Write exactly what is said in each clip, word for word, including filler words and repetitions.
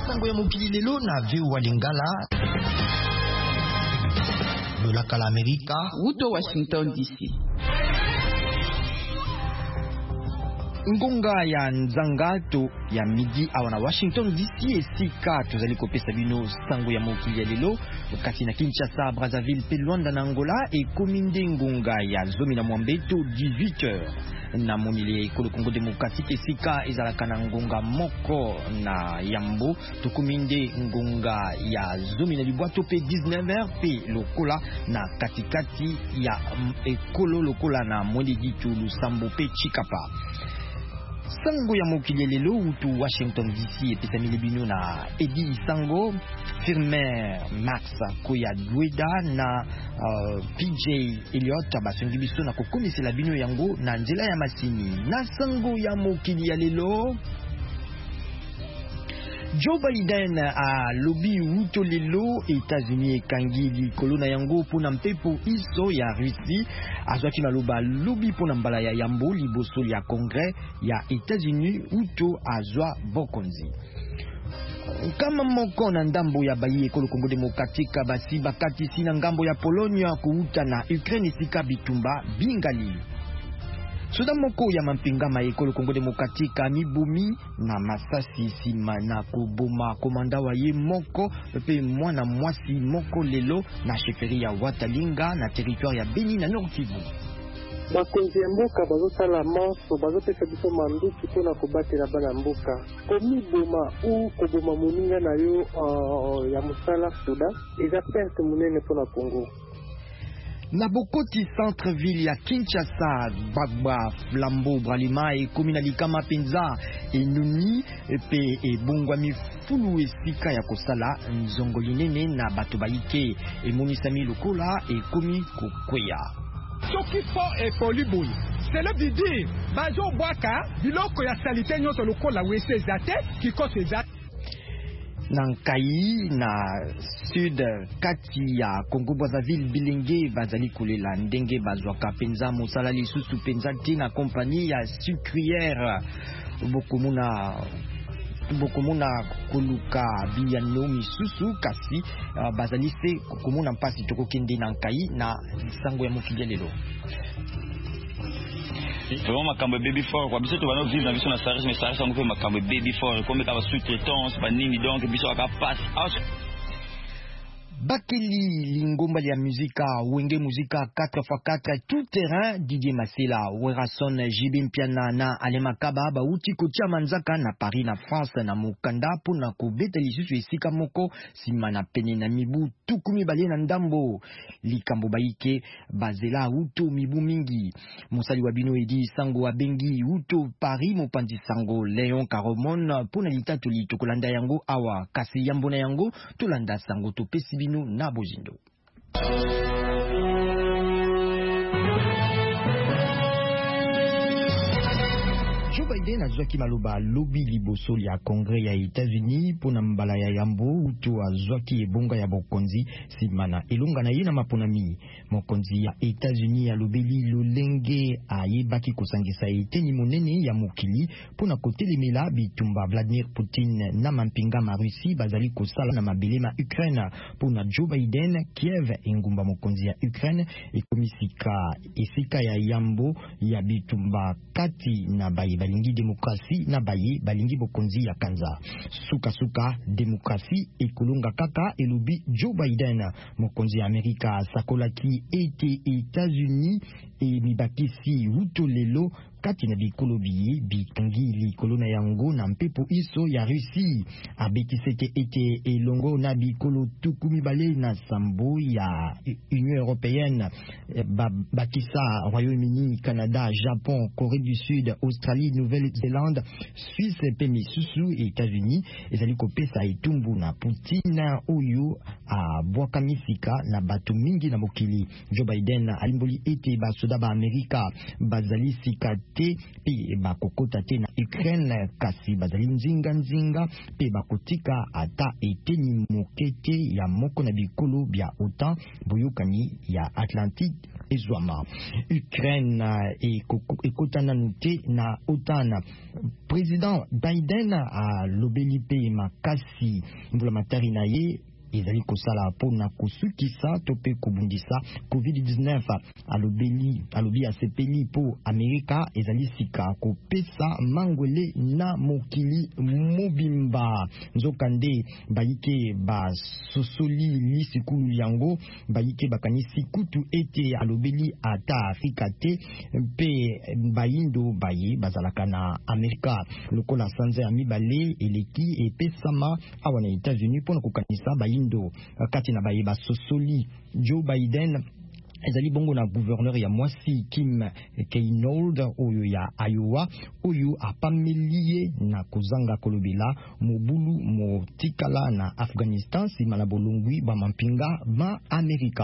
sango ya mokili lelo na V O A Lingala lolaka la Amerika uto Washington D C. ngonga ya nzangato ya midi awa na Washington D C esika tozali kopesa bino sango ya mokili ya lelo kati na Kinshasa, Brazzaville pe Luanda na Angola ekomi nde ngonga ya zomi na mwambeto dix-huit heures na monile ekolo Congo Démocratique esika ezalaka na ngonga moko na yambo tokomi nde ngonga ya zomi na libwato pe dix-neuf heures pe lokola na katikati ya ekolo lokola na Mweneditu, Lusambo pe Chikapa. Sango ya mokili lelo utu Washington D C epesamile bino na Edi Sango, Firmer Max Koya Dweda na uh, P J Elliot basongi biso na kokomisela bino yango na nzela ya masini. Na sango ya mokili ya lelo Joe Biden a lobi uto lelo États-Unis ekangi likolo na yango pona mpepo iso ya Russie azwaki maloba lobi pona mbala ya yambo liboso ya Congrès ya États-Unis uto azwa bokonzi. Kama moko na ndambo ya bayi ekolo Congo Démocratique basi bakatisi na ngambo ya Polonia kuuta na Ukraine sika bitumba bingali. Soda moko ya mampingama ekolo Congo Démocratique mibumi na masasi sima na kuboma komanda wa ye moko pe mwana mwasi moko lelo na sheferi ya Watalinga na territoire ya Beni na Nord Kivu. Bakonzi ya mboka bazosala manso bazopesa biso manduki mpona kobatela bana mboka komiboma u koboma moninga na yo uh, ya mosala soda eza perte monene mpona Congo. Na bokoti centre-ville ya Kinshasa, Bagba, Flambeau, Bralima e komina likama penza enuni pe e bongwami fulu esika ya kosala nzongoli nene na bato baike emonisami lokola e komi kokweya. Soki fo e poliboy cela veut dire bazo bwaka biloko ya salite nyoto lokola wese zate kikoso zate Nankai na sud kati ya Congo Brazzaville bilenge bazali kulela ndenge bazwaka penza mosala lisusu penza te na kompani ya sucrière bokomuna bokomuna koluka biyano misusu kasi uh, bazali se kokomuna mpasi tokokende Nankai na sango ya mokili lelo. Vraiment makambo baby fort kwa biso to bano vivre na biso na service mais ça ça makambo baby fort comme ka ba sous-traitance ba nini donc biso aka passe Bakeli lingomba ya muzika wenge muzika quatre fois quatre tout terrain Didier Masela Werason Jibim Piana na Alemakaba ba uti kotia manzaka na Paris na France na mukanda pona kobeta lisusu esika moko sima na pene na mibu tukumi bale na ndambo likambo baike bazela uto mibu mingi mosali wa bino Edi Sango abengi uto Paris mopanzi Sango Léon Caromon pona litatu litokolanda yango awa kasi yambo na yango tolanda Sango to pesi na bozindo. Joe Biden azwaki maloba lobi liboso ya Congrès ya États-Unis pona mbala ya yambo uto azwaki ebonga ya bokonzi simana elonga na ye na maponami mokonzi ya États-Unis ya lobeli lolenge ayebaki kosangisa eteni monene ya mokili pona kotelemela bitumba Vladimir Poutine na mampinga ma Russie bazali kosala na mabelema Ukraine pona Joe Biden Kiev engumba mokonzi ya Ukraine ekomisika esika ya yambo ya bitumba kati na baye balingi demokrasi na baye balingi bokonzi ya kanza suka suka demokrasi ekolonga kaka elobi Joe Biden mokonzi ya Amerika sakolaki ete États-Unis e mibakisi uto lelo kati na bikolo biye bikangi likolo na yango na mpepo iso ya Russie abetisete ete elongo na bikolo tukumi bale na sambo ya Union Européenne bakisa Royaume-Uni, Canada, Japon, Corée du Sud, Australie, Nouvelle-Zélande, Suisse pe misusu États-Unis ezali kopesa etumbu na Putin oyo a bwaka misika na bato mingi na mokili. Joe Biden alimboli ete basoda ba Amerika bazali sika te pe bakokota te na Ukraine kasi bazali nzinga nzinga pe bakotika ata eteni mokete ya moko na bikolo bya OTAN boyokani ya Atlantique ezwama. Ukraine ekotana nute na OTAN. Président Biden a lobeli pe makasi mbula matari na ye ezali kosala pona kosukisa to pe kobundisa covid dix-neuf. alobeli alobi asepeli po Amerika ezali sika kopesa mangwele na mokili mobimba. Nzokande bayike ba sosoli lisikulu yango bayike bakanisi kutu ete alobeli ata Afrika te pe bayindo baye bazalaka na Amerika lokola sanza ya mibale eleki epesama awa na États-Unis pona kokanisa bayindo kati na baye ba sosoli. Joe Biden ezali bongo na gouverneur ya mwasi Kim Reynolds oyo ya Iowa oyo apamelie na kozanga kolobela mobulu motikala na Afghanistan sima na bolongwi ba mampinga ma Amerika.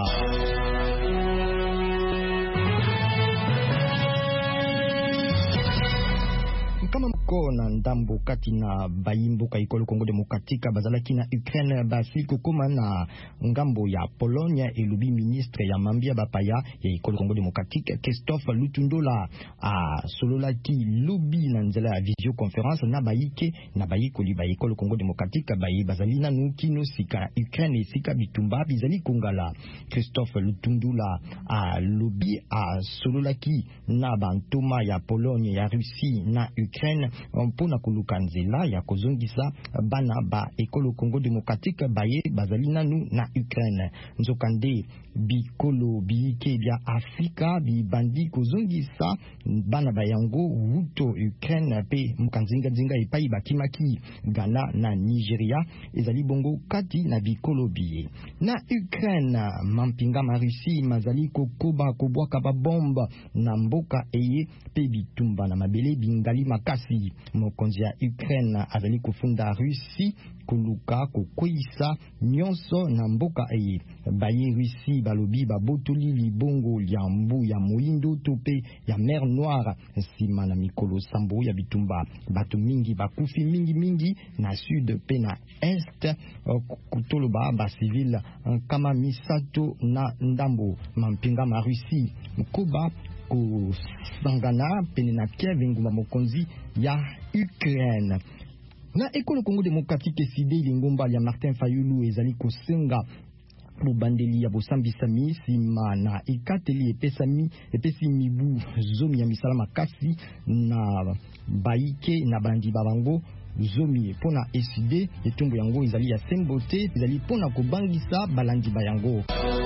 Kama mko na ndambo kati na bayimboka ikolo Kongo Demokratika bazalaki na Ukraine basi kokoma na ngambo ya Pologne elubi ministre ya mambia bapaya ya ikolo Kongo Demokratika Christophe Lutundola a sololaki lobi na nzela ya visio conference na bayike na bayiko li ba ikolo Kongo Demokratika bayi bazali na nukino sika Ukraine sika bitumba bizali kongala. Christophe Lutundola a lobi a sololaki na bantoma ya Pologne ya Russie na Ukraine mpona koluka nzela ya kozongisa bana ba ekolo Kongo Demokratika baye bazali nanu na Ukraine. Nzokande bikolo biyike bya Afrika bibandi kozongisa bana bayango wuto Ukraine pe mukanzinga zinga epai bakimaki Ghana na Nigeria ezali bongo kati na bikolo biye. Na Ukraine mampinga marusi mazali kokoba kobwaka ba bomba na mboka eye pe bitumba na mabele bingali makasi. Mokonzi ya Ukraine azali kufunda Russie koluka kokwisa nyonso na mboka eye. Baye Russie balobi babotoli libongo ya mbu ya moindo tope ya mer Noire sima na mikolo sambo ya bitumba bato mingi bakufi mingi mingi na sud pe na est kutoloba ba civil kama misato na ndambo mampinga ma Russie mkoba kusangana pene na Kiev nguma mokonzi ya Ukraine. Na ekolo Kongo Demokratike side lingomba ya Martin Fayulu ezali kosenga bubandeli ya bosambisami sima na ikateli epesami epesi mibu zomi ya misala makasi na baike na bandi babango zomi pona eside etumbu yango ezali ya sembote ezali pona kobangisa balandi bayango.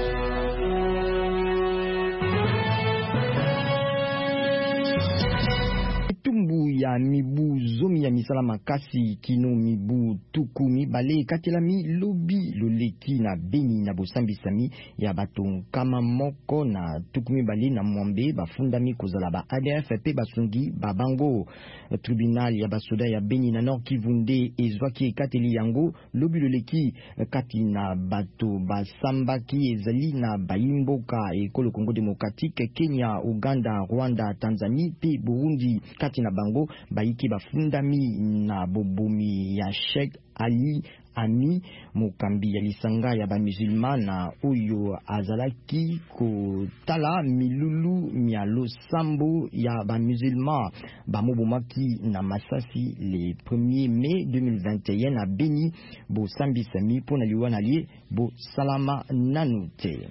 Tumbu ya mibu zomi ya misala makasi kino mibu tuku mibale katelami lobi loleki na Beni na bosambisami ya bato kama moko na tuku mibale na mwambe bafundami kozala ba A D F pe basungi babango. Tribunal ya basoda ya Beni na Nord Kivu nde ezwaki kateli yango lobi loleki kati na bato basambaki ezali na bayimboka ekolo Kongo Demokratike Kenya, Uganda, Rwanda, Tanzania pe Burundi. Kati na bango baiki bafundami na bobomi ya Sheikh Ali Ami mokambi ya lisanga ya ba musulman na oyo azalaki kotala milulu mialo sambo ya ba musulman ba mobomaki na Masasi le premier mai deux mille vingt et un na Beni bo sambi sami pona liwana lie bo salama nanute.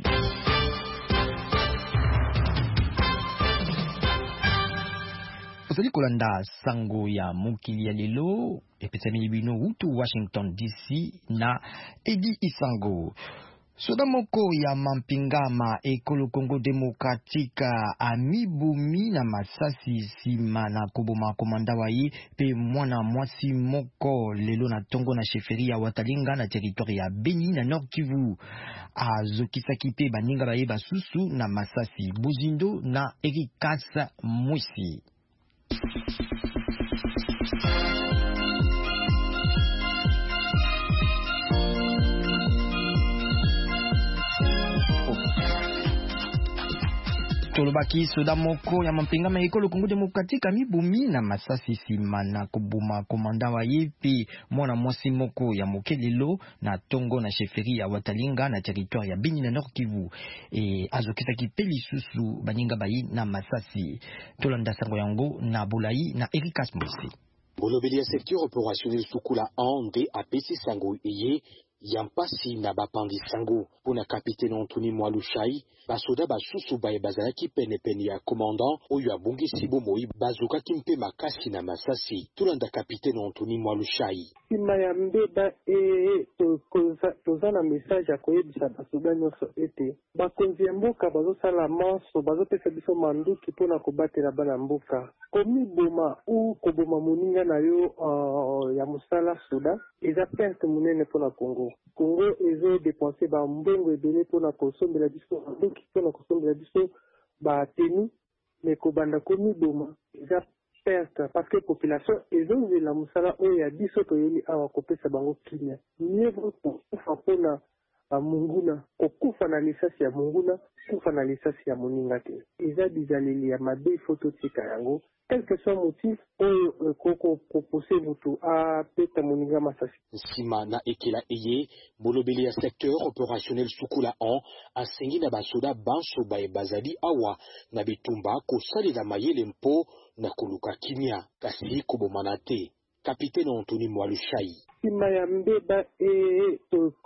Ozali kolanda sango ya mokili ya lelo epesami libino utu Washington D C na Edi Isango. Soda moko ya mampingama ekolo Kongo Demokratika amibumi na Masasi sima na koboma komanda waye pe mwana mwasi moko lelo na tongo na sheferi ya Watalinga na territoire ya Beni na Nord Kivu. Azokisaki pe baninga baye basusu na Masasi Buzindo na Erikasa Mwisi. Tolobaki soda moko ya mampinga ma ekolo Kongo Demokratika mibumi na masasi sima na kobuma komanda wa yepi mwana mwasi moko ya mokelelo na tongo na sheferi ya Watalinga na territoire ya Beni na Nord Kivu e azokita kipeli susu baninga bayi na masasi tolanda sango yango na Bulai na Erikas Musi. Bolobeli ya secteur opérationnel Sukula Ande a pesi sango eye Yampasi na bapandi sango pona capitaine Anthony Mwalushai basoda basusu baye bazalaki pene pene ya commandant oyo abungi sibo moi bazuka kimpe makasi na masasi tulanda capitaine Anthony Mwalushai sima ya mbeba e toza na message akoyebisa basoda nyonso ete bakonzi ya mboka bazosala manso bazopesa biso manduki mpona kobatela bana mboka komiboma u koboma moninga na yo uh, ya mosala soda eza perte monene mpona Congo. Congo ezo dépenser ba mbongo ebele mpona kosombela biso ndoki mpona kosombela biso ba tenu me kobanda komiboma eza perte parce que population ezozela mosala oyo ya biso toyeli awa kopesa bango kimia mieux kokufa mpona munguna kokufa na lisasi ya munguna kufa na lisasi ya moninga te eza bizaleli ya mabe foto tika yango quel que soit motif oyo koko propose mutu a peta moninga masasi sima na ekela eye bolobeli ya secteur opérationnel Sukula an asengi na basoda banso baye bazali awa na bitumba kosalela mayele mpo na koluka kimia kasi kobomana te. Capitaine Anthony Mwalushai sima ya mbeba e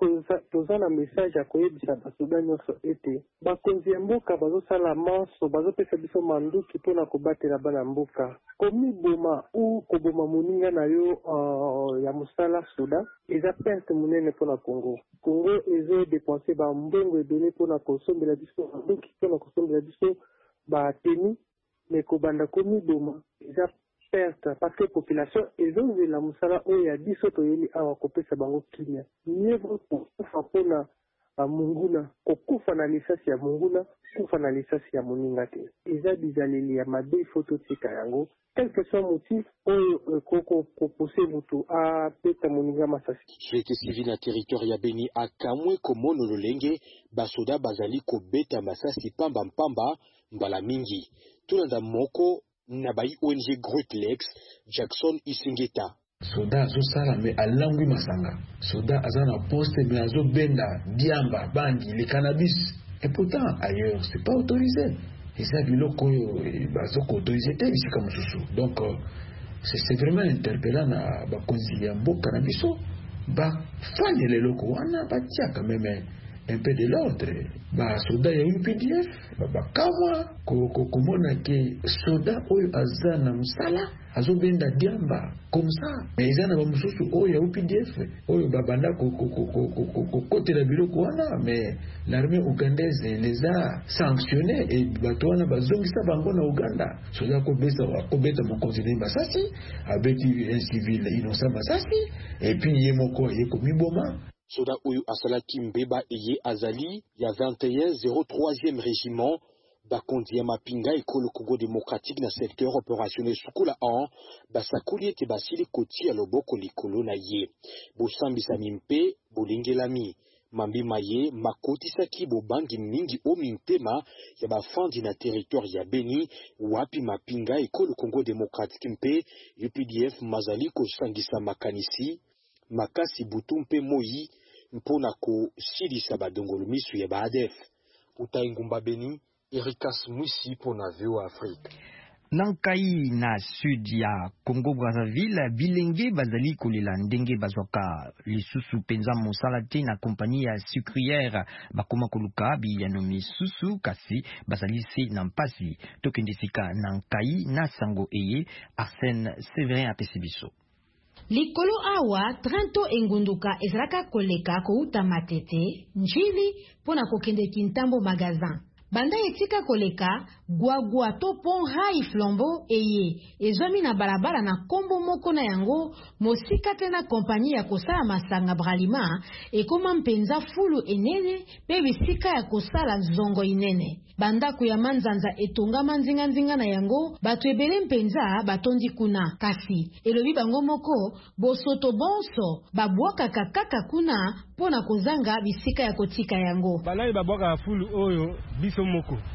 toza na message akoyebisa basoda nyonso ete bakonzi ya mboka bazosala manso bazopesa biso manduki mpona kobatela bana mboka komiboma u koboma moninga na yo uh, ya mosala soda eza perte monene mpona Congo. Congo ezo dépenser ba mbongo ebele mpona kosombela biso manduki mpona kosombela biso bateni me kobanda komiboma eza perte parce que population ezozela mosala oyo ya biso toyeli awa kopesa bango kimia mieux kokufa mpona munguna kokufa na lisasi ya munguna kufa na lisasi ya moninga te eza bizaleli ya mabe foto tika yango quel que soit motif oyo koko propose mutu a peta moninga masasi société civile na territoire ya Beni akamwe komono lolenge basoda bazali kobeta masasi pamba mpamba mbala mingi tulanda moko na bai O N G Great Lakes Jackson Isingeta soda azo sala me alangwi masanga soda azana poste me azo benda diamba bandi le cannabis et pourtant ailleurs c'est pas autorisé et ça biloko bazo ko autorisé te ici comme sous donc euh, c'est c'est vraiment interpellant na ba konzi ya mboka na biso ba fanye le loko wana ba tia quand même un peu de l'ordre ba soda ya U P D F ba kama ko ko komona ke soda oyo azana musala azobenda diamba comme ça mais izana ba mususu oyo ya U P D F oyo babanda ko ko ko ko ko côté la biloko wana mais l'armée ougandaise les a sanctionnés et batona bazongisa bango na Uganda soda ko besa ko beta mon conseiller basasi avec un civil innocent basasi et puis yemoko yeko miboma soda oyo asalaki mbeba eye azali ya vingt et un zéro troisième régiment bakonzi ya mapinga ekolo Congo démocratique na secteur opérationnel Sukula an basakuli ete basili kotia loboko likolo na ye bosambisa mimpe bolingelami mambi maye makotisaki bobangi mingi o mintema ya bafandi na territoire ya Beni wapi mapinga ekolo Congo démocratique mpe U P D F mazali kosangisa makanisi makasi butu mpe moyi mpona kosilisa badongolo misu ya ba A D F utaingumba Beni Erikas Mwisi pona V O Afrique. Nankai na sud ya Congo Brazzaville bilenge bazali kolela ndenge bazwaka lisusu penza mosala te na kompani ya sucrière bakoma koluka biyano misusu kasi bazali se na mpasi tokendesika Nankai na sango eye Arsène Séverin apesibiso likolo awa Trento engunduka ezalaka koleka kouta matete njili pona kokende kintambo magazin banda etika koleka gwagwa to pont hai flambeau eye ezwami na balabala na kombo moko na yango mosika te na kompani ya kosala masanga bralima ekoma mpenza fulu enene pe bisika ya kosala zongo inene bandako ya manzanza etongama nzinga nzinga na yango bato ebele mpenza batondi kuna kasi elobi bango moko bosoto bonso babwakaka kaka kuna pona kozanga bisika ya kotika yango banayi babwaka fulu oyo biso moko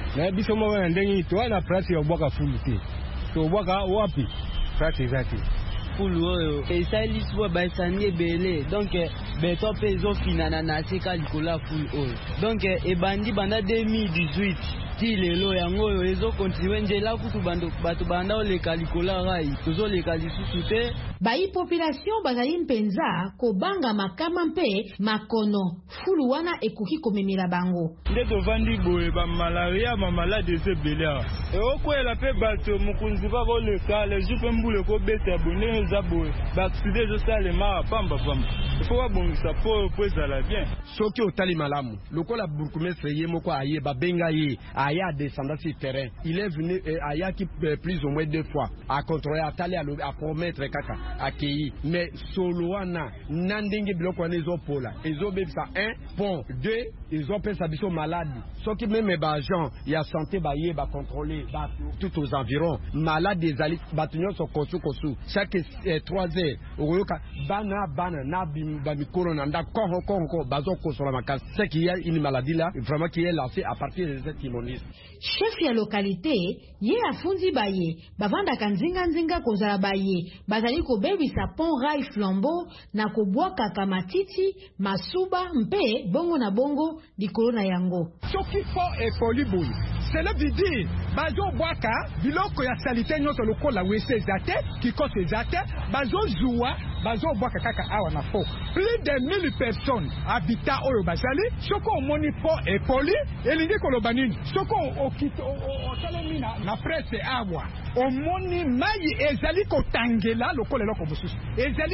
na biso mo wana ndenge to na place ya bwaka fulu te to bwaka wapi place ezate fulu oyo esali swa baisani ebele donc beto pe zo finana na seka likola fulu oyo donc ebandi banda deux mille dix-huit ti lelo yango oyo ezo continue njela kutu bando bato banda oleka likola rai tozo leka lisusu te bayi population bazali mpenza kobanga makama mpe makono fulu wana ekoki komemela bango nde tovandi boye bamalaria bamalade ezebele e okwela mpe bato mokonzi bakoleka lezu mpe mbula ekobeta bonde eza boye baakside ezosalema pambapamba ifo babongisa po po ezala bien soki otali malamu lokola bourgmestre ye moko aye babenga ye aya a descendu sur terrain il est venu aya qui plus ou moins deux fois à contrôler à taler à promettre kaka accueilli mais solo wana nandenge biloko wana ezopola ezobebisa un bon deux ils ont pensé biso malade soki même ba agent ya santé ba ye ba contrôler ba tout aux environs malade des ali batunyo so kosu kosu chaque eh, trois heures oyoka bana bana na ba mikoro na nda kongo kongo bazo kosola makasi c'est qu'il y a une maladie là vraiment qui est lancée à partir de cette immunité. Chef ya localité ye afundi baye bavandaka nzinga nzinga kozala baye bazali kobebisa pont rail flambeau na kobwaka matiti masuba mpe bongo na bongo likolo na yango soki fo efoli boye cela veut dire bazo bwaka biloko ya salite nyonso lokola wese eza te kikoso eza te bazo zuwa bazo bwaka kaka awa na fo plus de mille personnes habitat oyo bazali soko omoni fo efoli elingi koloba nini soko osalemi na presse awa omoni mayi ezali kotangela lokola eloko mosusu ezali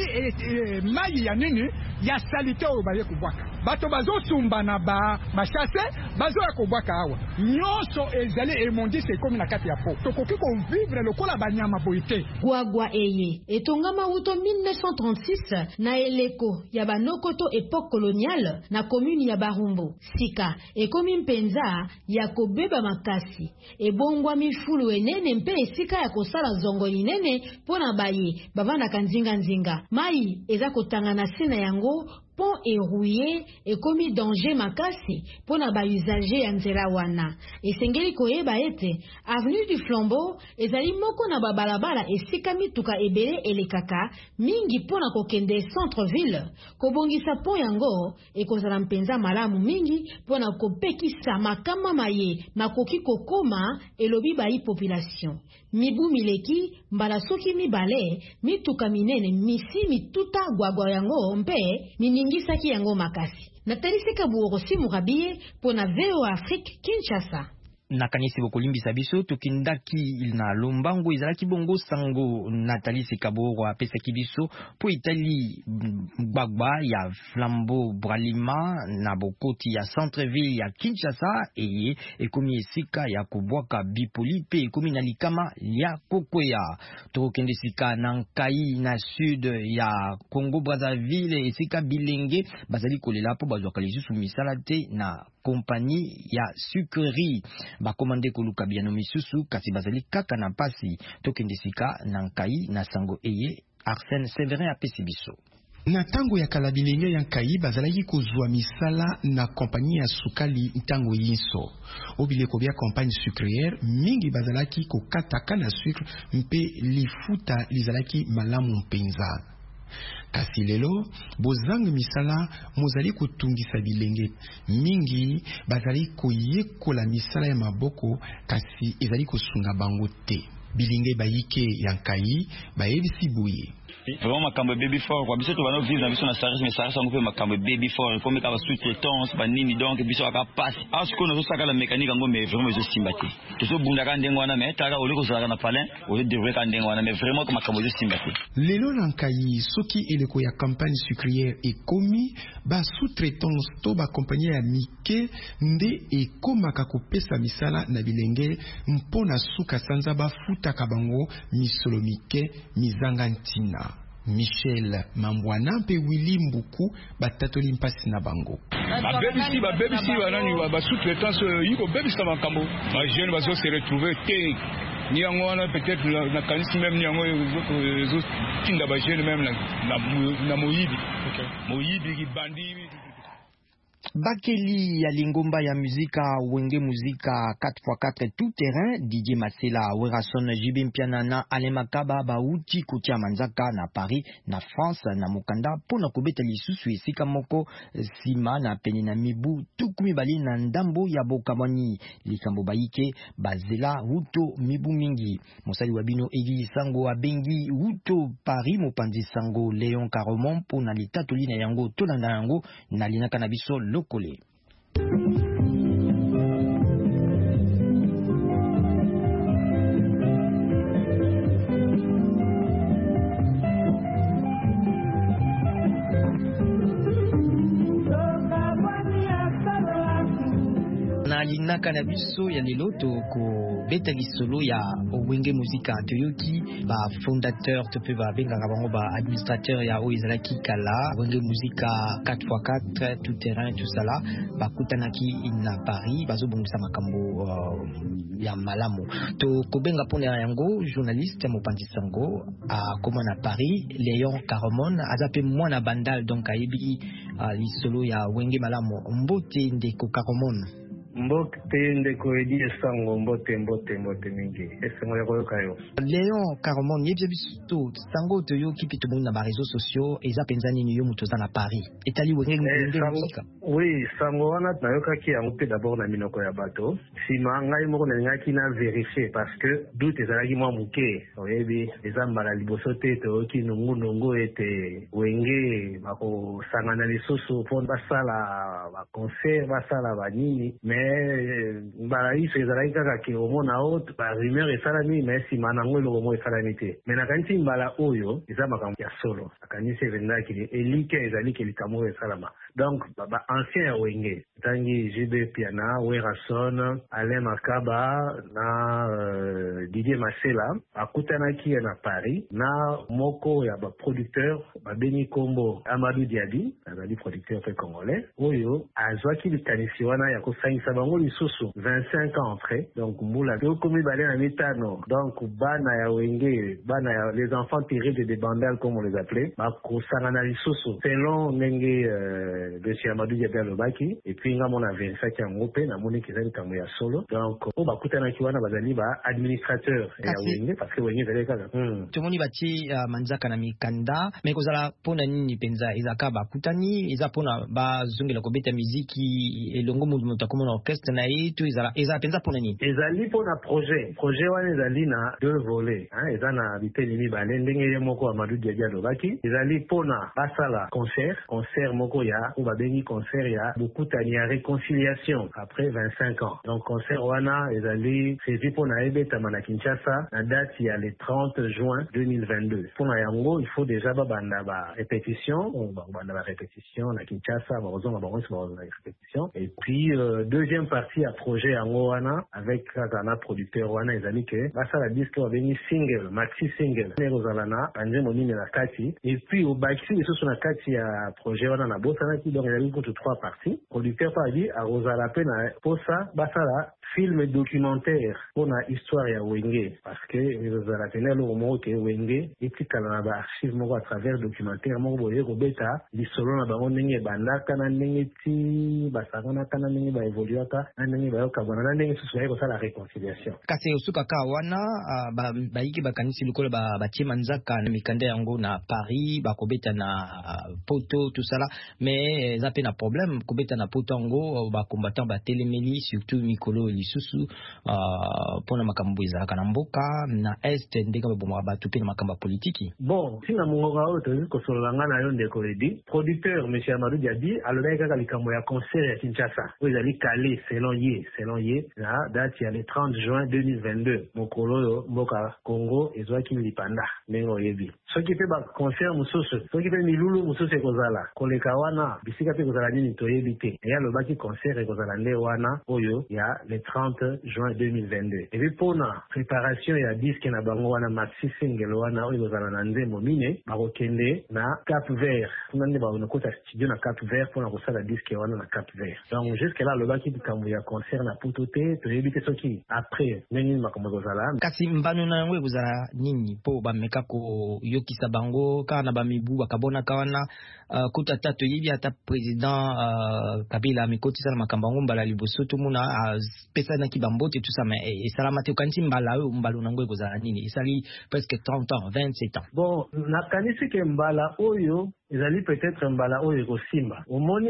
mayi ya nini ya salite oyo baye kobwaka bato bazosumba na bachase bazoya kobwaka awa nyonso ezali emondisi ekomi na kati ya po tokoki kovivre lokola banyama boye te gwagwa eye etongama uto mille neuf cent trente-six na eleko ya banokoto époque coloniale na commune ya Barumbo sika ekomi mpenza ya kobeba makasi ebongwami fulu enene mpe esika ya kosala zongo inene pona baye bavandaka nzinga nzinga mai eza kotanga na sina yango pont erouillé ekomi danger makasi pona ba usager ya nzela wana esengeli koyeba ete avenue du Flambeau ezali moko na babalabala esika mituka ebele elekaka mingi pona kokende centre ville kobongisa pont yango ekozala mpenza malamu mingi pona kopekisa makama maye makoki kokoma elobi bayi population mibu mileki mbala soki mibale mituka minene misi mituta gwagwa yango mpe miningisaki yango makasi natalisika buoro simu rabie pona V O Afrique Kinshasa nakanisi bokolimbisa biso tokendaki na lombango ezalaki bongo sango Nathalie Sekaboro apesaki biso po itali gbagba ya Flambeau Bralima na bokoti ya centre-ville ya Kinshasa eye ekomi esika ya kobwaka bipoli pe ekomi na likama ya kokwea tokende sika na Nkai na sud ya Congo Brazzaville esika bilenge bazali kolela po bazwaka lisusu misala te na kompani ya sucrerie bakomande koluka biano misusu kasi bazali kaka na pasi tokende sika na Nkai na sango eye Arsène Séverin apesi biso na tango ya kala bilenge ya Nkai bazalaki kozwa misala na kompani ya sukali ntango yinso obileko bya kompani sucrière mingi bazalaki kokataka na sucre mpe lifuta lizalaki malamu mpenza kasi lelo bozang misala mozali kotungisa bilenge mingi bazali koyekola misala ya maboko kasi ezali kosunga bango te bilenge bayike ya Nkai bayebisi boye vraiment makambo baby fort kwa biso to bana vivre na biso na service mais ça ça makambo baby fort comme ka ba sous-traitance ba nini donc biso aka passe parce que nous saka la mécanique ngo mais vraiment je simbati to so bunda ka ndengo wana mais taka oliko saka na palin o devrait ka ndengo wana mais vraiment comme makambo je simbati lelo na Nkai soki eleko ya campagne sucrière ekomi ba sous-traitance to ba compagnie ya mike nde ekomaka kopesa misala na bilenge mpona suka sanza ba futa kabango misolo mike mizanga ntina Michel Mambwana pe Willy Mbuku batatoli mpasi na bango ba bebisi ba bebisi banani ba sous-traitance yiko bebisi ba kambo ba jeune bazo se retrouver te ni yango wana peut-être na kanisi même ni yango zo tinda ba jeune même na na moyibi okay moyibi ki bandi Bakeli ya lingomba ya muzika wenge muzika quatre fois quatre tout terrain D J Masela Werason Jibim Piana na Ale Makaba bauti kutia manzaka na Paris na France na mukanda pona kubeta lisusu esika moko sima na pene na mibu tukumi bali na ndambo ya bokamani likambo baike bazela huto mibu mingi mosali wabino Egi Sango abengi huto Paris mopanzi Sango Léon Caromon pona litatoli na yango tolanda yango na linaka na biso lokole. Na linaka na biso ya liloto ko beta lisolo ya wenge muzika toyoki ba fondateur to pe ba benga bango ba administrateur ya o izalaki kala wenge muzika quatre fois quatre tout terrain tout ça là ba kutanaki na Paris bazo bongisa makambo uh, ya malamu to kobenga pona yango journaliste mo pandisango a koma na Paris Léon Caromon azape mwana bandal donc ayebi uh, lisolo ya wenge malamu mbote ndeko Caromon. Mbote ndeko edi esango mbote mbote mbote mingi esango ya koyoka yo Léon Caromon yebye biso sango to yo kipi to na ba réseaux sociaux eza penzani ni yo muto za na Paris etali wenge wenge musika oui sango wana na yoka ki yango pe d'abord na minoko ya bato sima ngai moko na ngaki na vérifier parce que doute ezalaki mwa muke oyebi eza mbala liboso te to ki nungu nungu ete wenge bako sangana lisusu po basala ba concert basala ba nini mais mbala iso ezalaki kaka ke omona o ba rumeur esalami mais sima nango eloko mo esalami te mais nakanisi mbala oyo eza makambo ya solo nakanisi evendaki elike ezaliki likambo oyo esalama donc ba ancien ya wenge tangi J B Piana Werason Alain Makaba na euh, D J Masela akutanaki na Paris na moko ya ba producteur ba beni kombo Amadou Diaby azali producteur pe congolais oyo azwaki likanisi wana ya kosangisa bango lisusu vingt-cinq ans après donc mula to komi bale na mitano donc bana ya wenge bana ya les enfants terribles des bandales comme on les appelait ba kosangana lisusu selon ndenge euh, de chez Amadou Diaby Lobaki et puis nga mona vingt-cinq yango pe na moni kezali kambo ya solo donc o bakutanaki wana bazali ba administrateur ya wenge parce que wenge ezali kaka hmm. tomoni bati uh, manzaka na mikanda mais kozala pona nini penza ezaka bakutani eza pona bazongela kobeta miziki elongo mutu akomona orchestre na itu ezala eza penza pona nini ezali pona projet projet wana ezali na deux volets hein eza na biteni mibale ndenge moko Amadou Diaby Lobaki ezali pona basala concert concert moko ya ou babengi concert ya bokutani ya réconciliation après vingt-cinq ans donc concert wana ezali prévu pona ebetama na Kinshasa na date ya le trente juin deux mille vingt-deux pona yango il faut déjà babanda ba répétition ou babanda ba répétition na Kinshasa bazonga bango ba répétition et puis euh, deuxième partie à projet yango wana avec kana producteur wana ezali ke basala disque babengi single maxi single nerozalana anje monine na kati et puis au baxi lisusu na kati ya projet wana na bosana ki donc ezali pour trois parties producteur pa dit a rozala pe na posa basala film documentaire pour na histoire ya wenge parce que ezala tenelo mo ke wenge etikala na ba archive moko à travers documentaire moko boye ko beta lisolo na bango ndenge bandaka na ndenge ti basangana kana ndenge ba evoluaka na ndenge ba yoka bona na ndenge susu ya ko sala réconciliation kasi osuka ka wana uh, ba baiki bakanisi lokolo ba batie manzaka na mikanda yango na Paris ba kobeta na uh, poto tout ça là mais ça pe na problème kobeta na poto yango ba combattant ba telemeli surtout mikolo lisusu uh, pona makambo ezalaka na mboka na est ndeka bomwa batu pe na makambo politiki bon sina mongoka oyo tozi kosolola nga na yo ndeko edi producteur monsieur Amadou Diaby alobaki kaka likambo ya concert ya Kinshasa oyo ezali calé selon ye selon ye na date ya le trente juin deux mille vingt-deux mokolo oyo mboka Congo ezwaki lipanda ndenge oyebi soki pe ba concert mosusu soki pe milulu mosusu ekozala koleka wana bisika pe ekozala nini toyebi te eya alobaki concert ekozala nde wana oyo ya le trente juin deux mille vingt-deux. Et puis pour la préparation ya disque na bango wana maxi single wana oyo kozala na nzembo mine bakokende na Cap Vert. Nande ba na kota studio na Cap Vert pour na kosala disque wana na Cap Vert. Donc jusque là le baki bikambo ya concert na putote to yebite soki après nini makambo kozala. Kasi mbano na yango kozala nini po ba meka ko yokisa bango kana ba mibu bakabona kawana uh, kota tatu yibi ata president uh, Kabila mikoti sana makambo mbala liboso to muna uh, pesa na kibambote tout ça mais et salama te kanti mbala o mbalo nango kozala nini isali presque trente ans vingt-sept ans. Bon na kanisi ke mbala oyo ezali peut-être mbala oyo kosimba omoni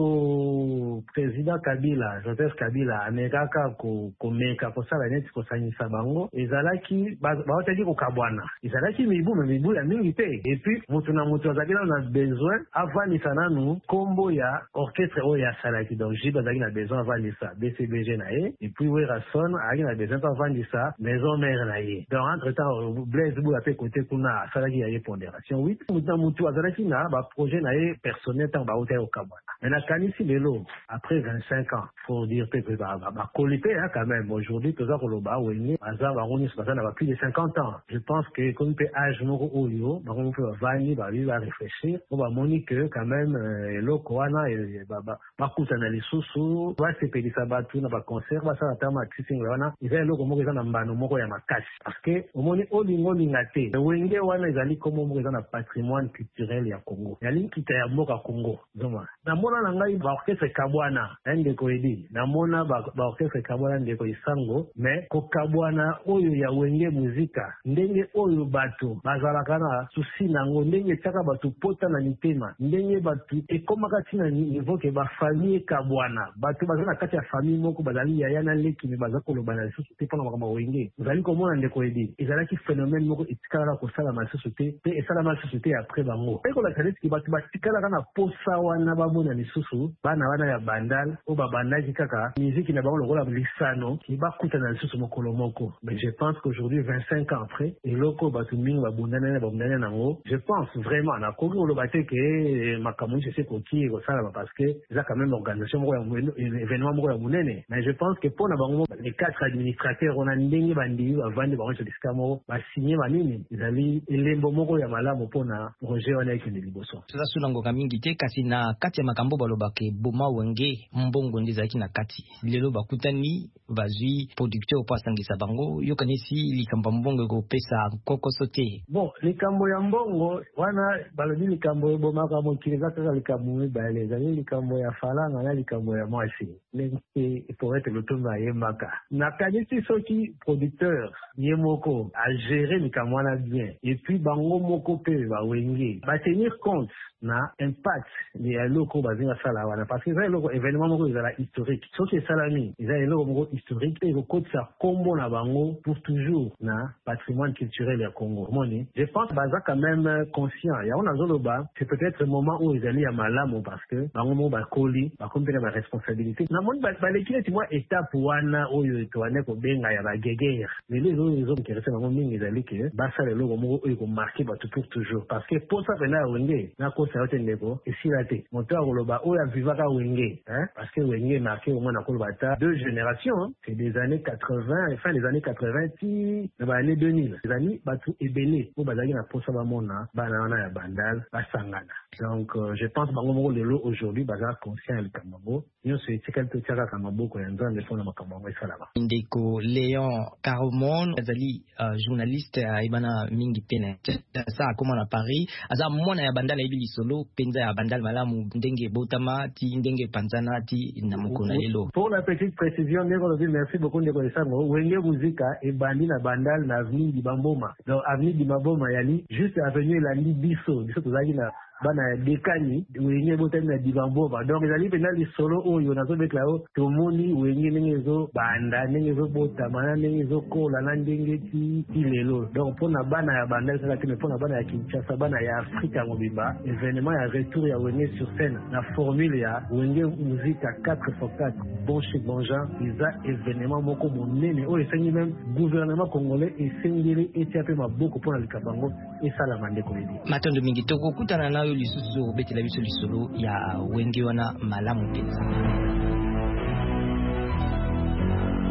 tango président Kabila Joseph Kabila amekaka ko komeka kosala neti kosanyisa bango ezalaki baotaki kokabwana ezalaki mibu me mibu ya mingi te et puis mutu na mutu azalaki na besoin avanisa nanu kombo ya orchestre oyo asalaki donc jibe azalaki na besoin avanisa B C B G na ye et puis Werason azalaki na besoin avanisa maison mère na ye donc entre temps Blaise Bouya pe côté kuna asalaki ya ye pondération oui mutu na mutu azalaki na ba projet na ye personnel tant ba hôtel au Kabwana. Mais na kanisi lelo après vingt-cinq ans faut dire que ba ba qualité hein quand même aujourd'hui que ça koloba wenge baza ba roni ça na plus de cinquante ans. Je pense que comme peut âge moko oyo ba on peut vani ba lui va réfléchir on va moni que quand même loko wana ba ba ba kutana lisusu va se pedi sabatu na ba concert ba ça tama kissing wana ils loko moko za na mbano moko ya makasi parce que omoni olingo lingate wenge wana ezali comme moko za na patrimoine culturel ya Congo. Yali kita ya mboka Congo. Zoma. Namona na ngai ba orchestre Kabwana, ende ko edi. Namona ba, ba orchestre Kabwana ndeko isango, mais ko Kabwana oyo ya wenge muzika, ndenge oyo bato bazalaka na susi nango, ndenge chaka bato pota na mitema, ndenge bato ekomaka tina niveau ke ba famille Kabwana. Bato bazana kati ya famille moko bazali ya yana leki mi bazako lo bana susu te pona makama wenge. Zali ko mona ndeko edi. Ezalaki phénomène moko itikala ko sala ma société, pe esala ma société après bango. Eko la kanisi batu batikala kana posa wana babona lisusu bana wana ya bandal o babandaki kaka musique na bango lokola lisano ki bakuta na lisusu mokolo moko. Mais je pense qu'aujourd'hui vingt-cinq ans après et loko batu mingi babundana na babundana nango je pense vraiment na koki olobate ke makamuni c'est koki ko sala parce que ça quand même organisation moko ya événement moko ya munene. Mais je pense que pona bango les quatre administrateurs on a ndenge bandi bavandi bango sur discamo ba signer manini izali elembo moko ya malamu pona projet wana ki liboso. Sasa sunango kamingi te kasi na kati ya makambo baloba ke boma wenge mbongo ndezaki na kati lelo bakutani bazui producteur pa sangisa bango yokanisi likambo mbongo ko pesa koko sote. Bon likambo ya mbongo wana balobi likambo boma ka mokiriza kaka likambo bale zali likambo ya falanga na likambo ya mwasi lenki pour être le tomba yemaka na kanisi soki producteur yemoko a gérer likambo wana bien et puis bango moko pe ba wenge ba tenir compte na impact ya loko bazinga sala wana parce que ça loko événement moko ezala historique soki salami ezala loko moko historique et ko kotsa kombo na bango pour toujours na patrimoine culturel ya Congo moni je pense baza quand même conscient ya on azoloba c'est peut-être le moment où ezali ya malamu parce que bango mo ba koli ba kompena ba responsabilité na moni ba lekile ti moi étape wana oyo to ane ko benga ya ba gegere mais les autres ils ont intéressé bango mingi ezali ke ba sala loko moko oyo ko marquer ba pour toujours parce que pour ça bena wenge na ko sa otendeko esilate moto akoloba oyo avivaka wenge hein parce que wenge marqué au moins na koloba ta deux générations hein? C'est des années quatre-vingts fin des années quatre-vingts ti na ba années deux mille les années batu ebele o bazaki na posa ba mona bana wana ya bandal basangana donc euh, je pense bango moko lelo aujourd'hui baza conscient le kamabo yo se tikal to tiaka kamabo ko yanza le fona makambo esalama ndeko Léon Caromon azali uh, journaliste uh, ibana mingi pene ça comment à Paris aza mona ya bandal ibili solo penza ya bandal malamu ndenge botama ti ndenge panzana ti na mukona lelo. Pour la petite précision ndeko lobi merci beaucoup ndeko Sango wenge muzika e bandi na bandal na avenue di Bamboma donc avenue di Bamboma yali juste avenue la Libiso biso tozaki na bana dekani wenge botami na Dibamboma donc ezali pena li solo oyo nazo betla o tomoni wenge ndenge zo banda ndenge zo botama ndenge zo kola na ndenge ti ti lelo donc pona bana ya banda ça que pona bana ya Kinshasa bana ya Afrika mobimba événement ya retour ya wenge sur scène na formule ya wenge musique à quatre fois quatre bon chez bon gens ils a événement moko monene o esengi même gouvernement congolais esengeli etiape maboko pona likabango esala mandeko ledi matondo mingi toko kutana na lisusu betela biso lisolo ya wenge wana malamu penza.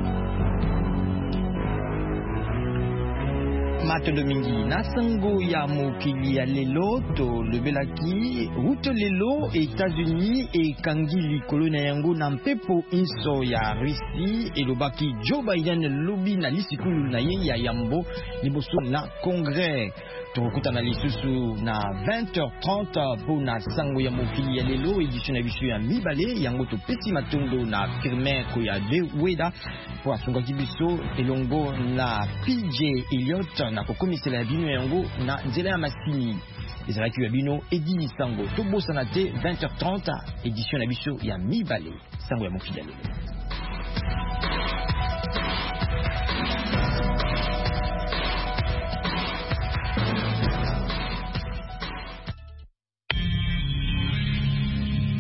matondo mingi na sango ya mokili ya lelo to lebelaki route lelo États-Unis e kangi likolo na yango na mpepo inso ya Russie elobaki Joe Biden lobi na lisikulu na ye ya yambo liboso na Congrès. Tokutana lisusu na vingt heures trente po na sango ya mokili ya lelo édition na biso ya mibale yango to pesi matondo na Firmin Koya de Weda po asunga kibiso elongo na P J Elliott na kokomisela ya bino yango na nzela ya masini ezalaki ya bino edi sango tobosana te vingt heures trente édition na biso ya mibale sango ya mokili ya lelo.